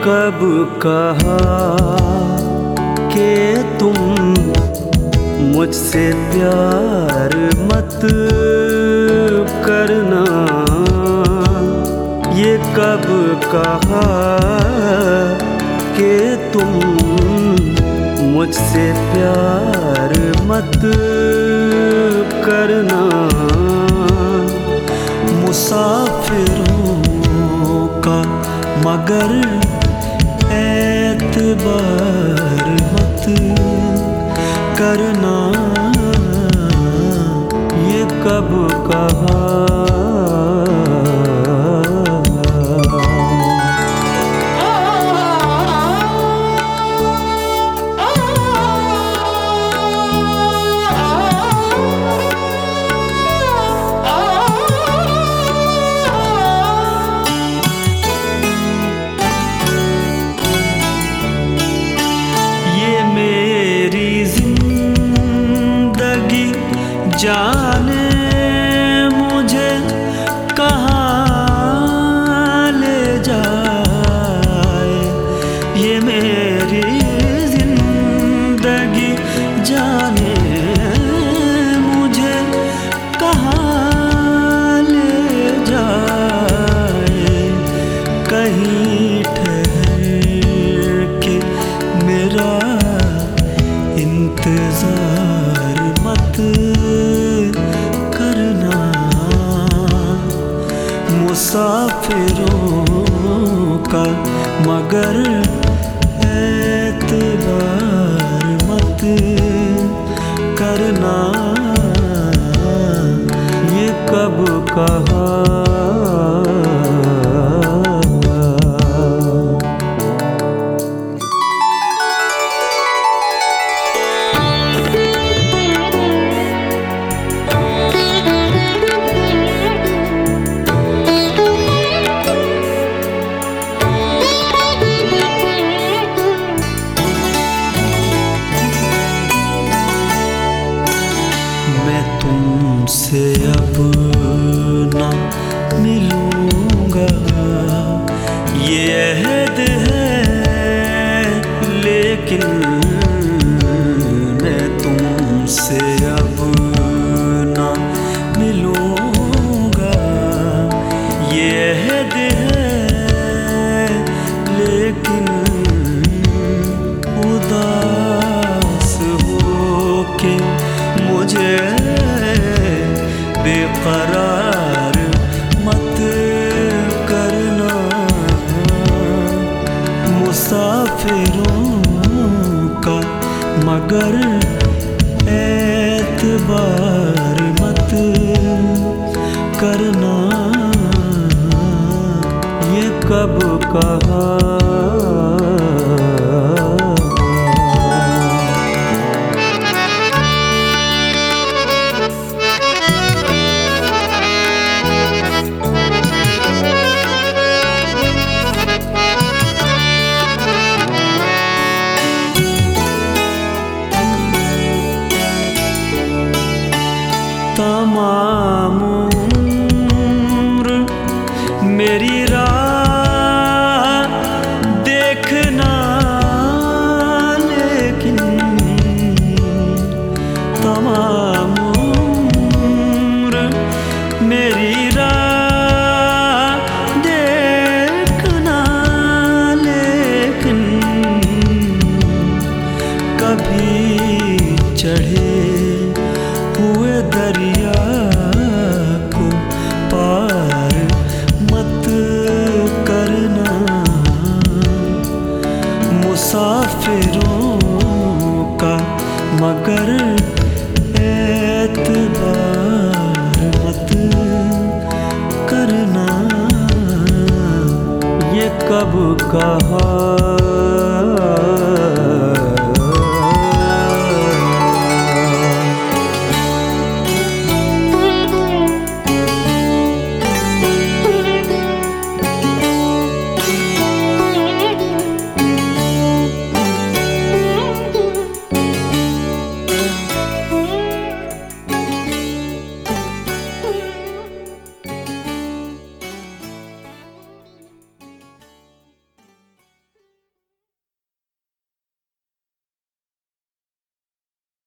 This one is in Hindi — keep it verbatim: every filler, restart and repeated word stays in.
कब कहा कि तुम मुझसे प्यार मत करना, ये कब कहा कि तुम मुझसे प्यार मत करना। मुसाफिरों का मगर एतबार मत करना, ये कब कहा। जाने मुझे कहाँ ले जाए, ये मेरी जिंदगी जाने मुझे कहाँ ले जाए। कहीं ठहर के मेरा इंतजार मत करना। मुसाफिरों का मगर एतबार मत करना, ये कब कहा। मैं तुमसे अब ना मिलूंगा, ये अहद है, लेकिन मैं तुमसे अब ना मिलूंगा, ये अहद है, लेकिन उदास होके मुझे बेकरार मत करना। मुसाफिरों का मगर एतबार मत करना, ये कब कहा। तमाम उम्र मेरी राह देखना, लेकिन तमाम उम्र मेरी राह देखना, लेकिन कभी चढ़े हुए दरिया को पार मत करना। मुसाफिरों का मगर एतबार मत करना, ये कब कहा।